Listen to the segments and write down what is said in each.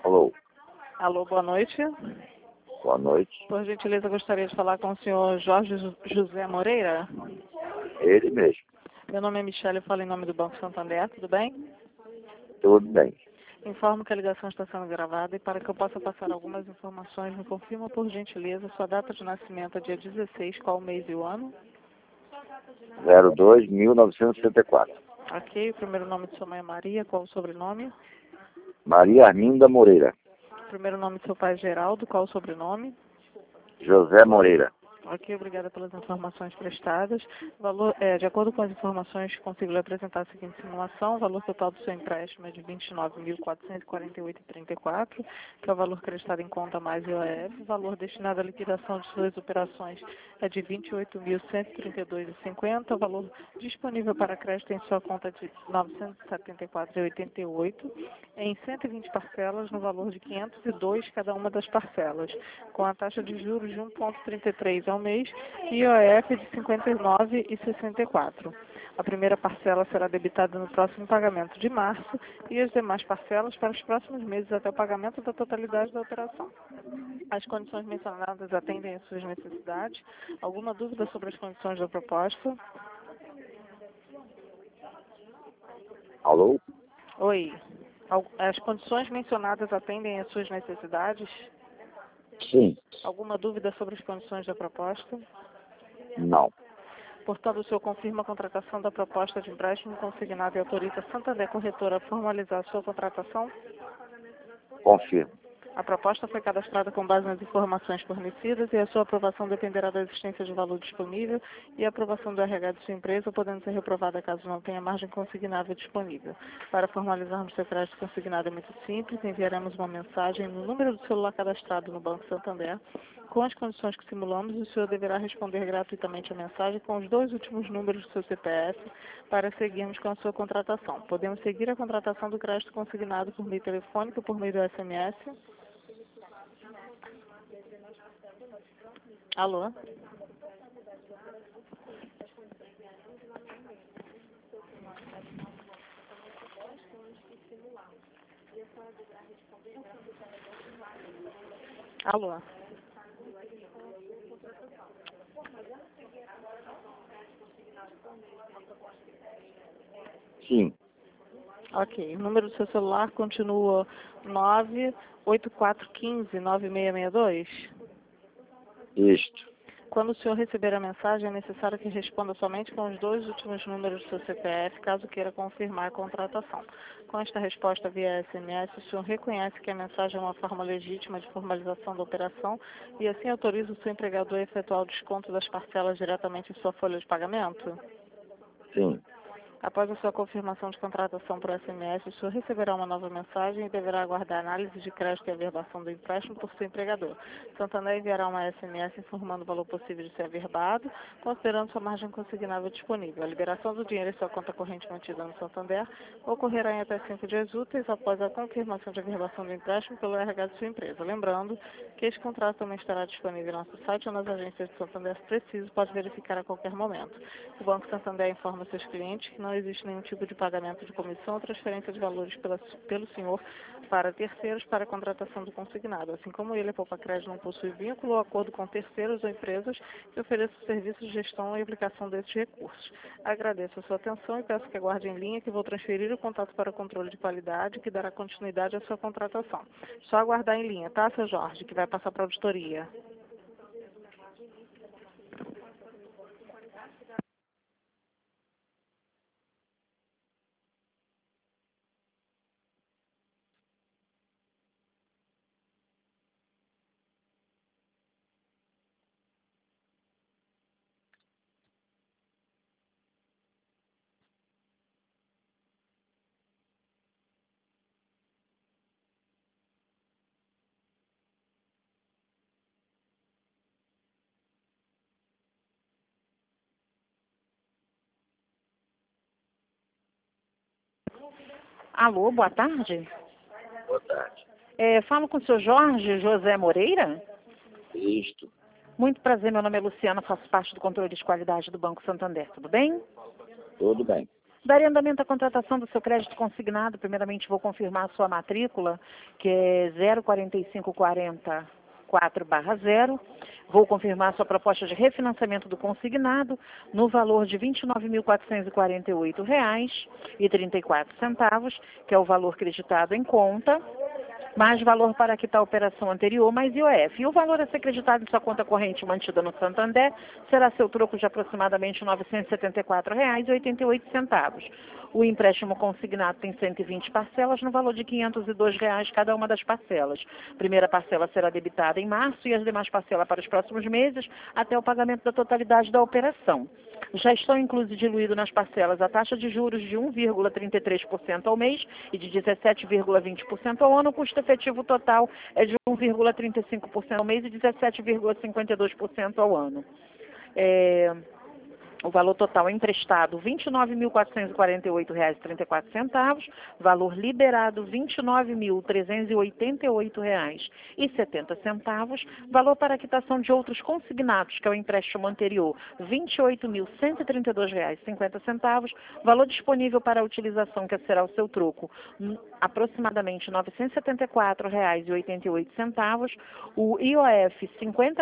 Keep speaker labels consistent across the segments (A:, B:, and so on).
A: Alô,
B: Alô, boa noite.
A: boa noite.
B: Por gentileza, gostaria de falar com o senhor Jorge José Moreira.
A: Ele mesmo.
B: Meu nome é Michele, eu falo em nome do Banco Santander, tudo bem?
A: Tudo bem.
B: Informo que a ligação está sendo gravada e para que eu possa passar algumas informações, me confirma por gentileza sua data de nascimento, dia 16, qual o mês e o ano?
A: 02-1964.
B: Ok, o primeiro nome de sua mãe é Maria, qual o sobrenome?
A: Maria Arminda Moreira.
B: O primeiro nome de seu pai é Geraldo, qual o sobrenome?
A: José Moreira.
B: Ok, obrigada pelas informações prestadas. De acordo com as informações, consigo lhe apresentar a seguinte simulação. O valor total do seu empréstimo é de R$ 29.448,34, que é o valor acreditado em conta mais IOF. O valor destinado à liquidação de suas operações é de R$ 28.132,50. O valor disponível para crédito em sua conta é de R$ 974,88, em 120 parcelas, no valor de R$ 502 cada uma das parcelas, com a taxa de juros de 1,33 ao mês e IOF de R$ 59,64. A primeira parcela será debitada no próximo pagamento de março e as demais parcelas para os próximos meses até o pagamento da totalidade da operação. As condições mencionadas atendem às suas necessidades. Alguma dúvida sobre as condições da proposta?
A: Alô?
B: Oi. As condições mencionadas atendem às suas necessidades?
A: Sim.
B: Alguma dúvida sobre as condições da proposta?
A: Não.
B: Portanto, o senhor confirma a contratação da proposta de empréstimo consignado e autoriza a Santander Corretora a formalizar a sua contratação?
A: Confirmo.
B: A proposta foi cadastrada com base nas informações fornecidas e a sua aprovação dependerá da existência de valor disponível e a aprovação do RH de sua empresa, podendo ser reprovada caso não tenha margem consignável disponível. Para formalizarmos seu crédito consignado é muito simples, enviaremos uma mensagem no número do celular cadastrado no Banco Santander, com as condições que simulamos, e o senhor deverá responder gratuitamente a mensagem com os 2 últimos números do seu CPF para seguirmos com a sua contratação. Podemos seguir a contratação do crédito consignado por meio telefônico, por meio do SMS. Alô? Alô?
A: Sim.
B: Ok. O número do seu celular continua 98415-9662?
A: Isto.
B: Quando o senhor receber a mensagem, é necessário que responda somente com os 2 últimos números do seu CPF, caso queira confirmar a contratação. Com esta resposta via SMS, o senhor reconhece que a mensagem é uma forma legítima de formalização da operação e assim autoriza o seu empregador a efetuar o desconto das parcelas diretamente em sua folha de pagamento?
A: Sim.
B: Após a sua confirmação de contratação por SMS, o senhor receberá uma nova mensagem e deverá aguardar a análise de crédito e averbação do empréstimo por seu empregador. Santander enviará uma SMS informando o valor possível de ser averbado, considerando sua margem consignável disponível. A liberação do dinheiro em sua conta corrente mantida no Santander ocorrerá em até 5 dias úteis após a confirmação de averbação do empréstimo pelo RH de sua empresa. Lembrando que este contrato também estará disponível no nosso site ou nas agências de Santander, se preciso, pode verificar a qualquer momento. O Banco Santander informa seus clientes que não existe nenhum tipo de pagamento de comissão ou transferência de valores pelo senhor para terceiros para a contratação do consignado. Assim como ele, a Poupa Crédito não possui vínculo ou acordo com terceiros ou empresas que ofereçam serviços de gestão e aplicação desses recursos. Agradeço a sua atenção e peço que aguarde em linha que vou transferir o contato para o controle de qualidade que dará continuidade à sua contratação. Só aguardar em linha, tá, seu Jorge, que vai passar para a auditoria.
C: Alô, boa tarde.
A: Boa tarde.
C: Falo com o senhor Jorge José Moreira.
A: Isto.
C: Muito prazer, meu nome é Luciana, faço parte do controle de qualidade do Banco Santander, tudo bem?
A: Tudo bem.
C: Daria andamento à contratação do seu crédito consignado. Primeiramente, vou confirmar a sua matrícula, que é 04544/0. Vou confirmar a sua proposta de refinanciamento do consignado no valor de R$ 29.448,34, que é o valor creditado em conta, mais valor para quitar a operação anterior, mais IOF. E o valor a ser creditado em sua conta corrente mantida no Santander será seu troco de aproximadamente R$ 974,88. O empréstimo consignado tem 120 parcelas no valor de R$ 502 cada uma das parcelas. A primeira parcela será debitada em março e as demais parcelas para os próximos meses até o pagamento da totalidade da operação. Já estão incluso e diluído nas parcelas a taxa de juros de 1,33% ao mês e de 17,20% ao ano. O custo efetivo total é de 1,35% ao mês e 17,52% ao ano. O valor total emprestado, R$ 29.448,34. Valor liberado, R$ 29.388,70. Valor para quitação de outros consignados, que é o empréstimo anterior, R$ 28.132,50. Valor disponível para a utilização, que será o seu troco, aproximadamente R$ 974,88. O IOF, R$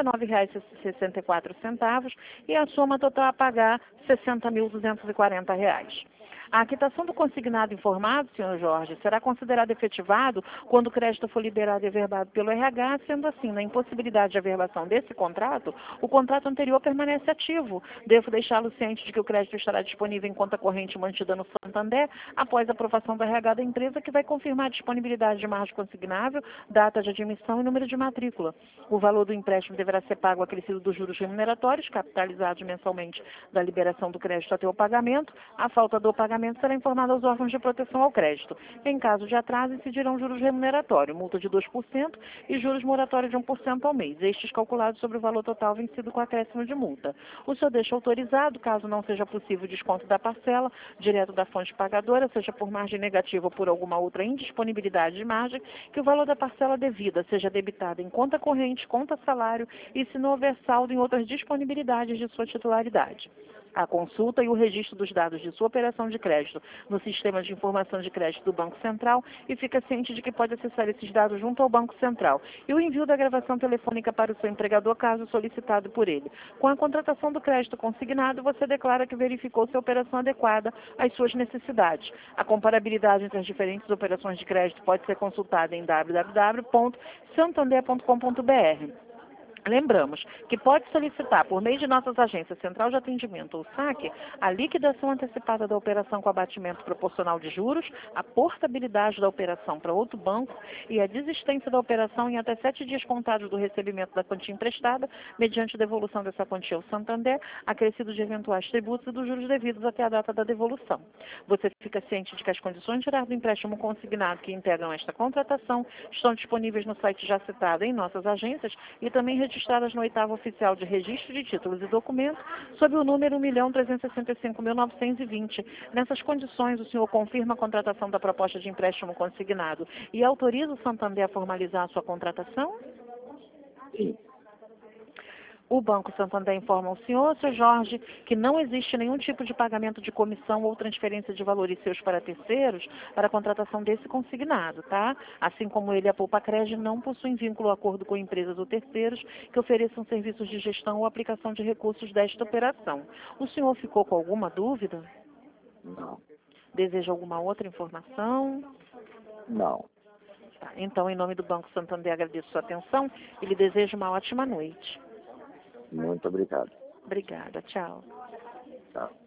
C: 59,64. E a soma total a pagar, R$ 60.240. A quitação do consignado informado, senhor Jorge, será considerado efetivado quando o crédito for liberado e averbado pelo RH. Sendo assim, na impossibilidade de averbação desse contrato, o contrato anterior permanece ativo. Devo deixá-lo ciente de que o crédito estará disponível em conta corrente mantida no Santander após a aprovação do RH da empresa, que vai confirmar a disponibilidade de margem consignável, data de admissão e número de matrícula. O valor do empréstimo deverá ser pago acrescido dos juros remuneratórios, capitalizados mensalmente da liberação do crédito até o pagamento. A falta do pagamento será informada aos órgãos de proteção ao crédito. Em caso de atraso, incidirão juros remuneratórios, multa de 2% e juros moratórios de 1% ao mês, estes calculados sobre o valor total vencido com acréscimo de multa. O senhor deixa autorizado, caso não seja possível o desconto da parcela, direto da fonte pagadora, seja por margem negativa ou por alguma outra indisponibilidade de margem, que o valor da parcela devida seja debitado em conta corrente, conta salário e, se não houver saldo, em outras disponibilidades de sua titularidade. A consulta e o registro dos dados de sua operação de crédito no sistema de informação de crédito do Banco Central, e fica ciente de que pode acessar esses dados junto ao Banco Central, e o envio da gravação telefônica para o seu empregador, caso solicitado por ele. Com a contratação do crédito consignado, você declara que verificou se a operação adequada às suas necessidades. A comparabilidade entre as diferentes operações de crédito pode ser consultada em www.santander.com.br. Lembramos que pode solicitar, por meio de nossas agências Central de Atendimento ou SAC, a liquidação antecipada da operação com abatimento proporcional de juros, a portabilidade da operação para outro banco e a desistência da operação em até 7 dias contados do recebimento da quantia emprestada, mediante devolução dessa quantia ao Santander, acrescido de eventuais tributos e dos juros devidos até a data da devolução. Você fica ciente de que as condições gerais do empréstimo consignado que integram esta contratação estão disponíveis no site já citado em nossas agências e também registradas no 8º Oficial de Registro de Títulos e Documentos, sob o número 1.365.920. Nessas condições, o senhor confirma a contratação da proposta de empréstimo consignado e autoriza o Santander a formalizar a sua contratação?
A: Sim.
C: O Banco Santander informa ao senhor, Sr. Jorge, que não existe nenhum tipo de pagamento de comissão ou transferência de valores seus para terceiros para a contratação desse consignado, tá? Assim como ele e a Poupa-Cred não possuem vínculo ou acordo com empresas ou terceiros que ofereçam serviços de gestão ou aplicação de recursos desta operação. O senhor ficou com alguma dúvida?
A: Não.
C: Deseja alguma outra informação?
A: Não.
C: Tá. Então, em nome do Banco Santander, agradeço sua atenção e lhe desejo uma ótima noite.
A: Muito obrigado.
C: Obrigada. Tchau.
A: Tchau.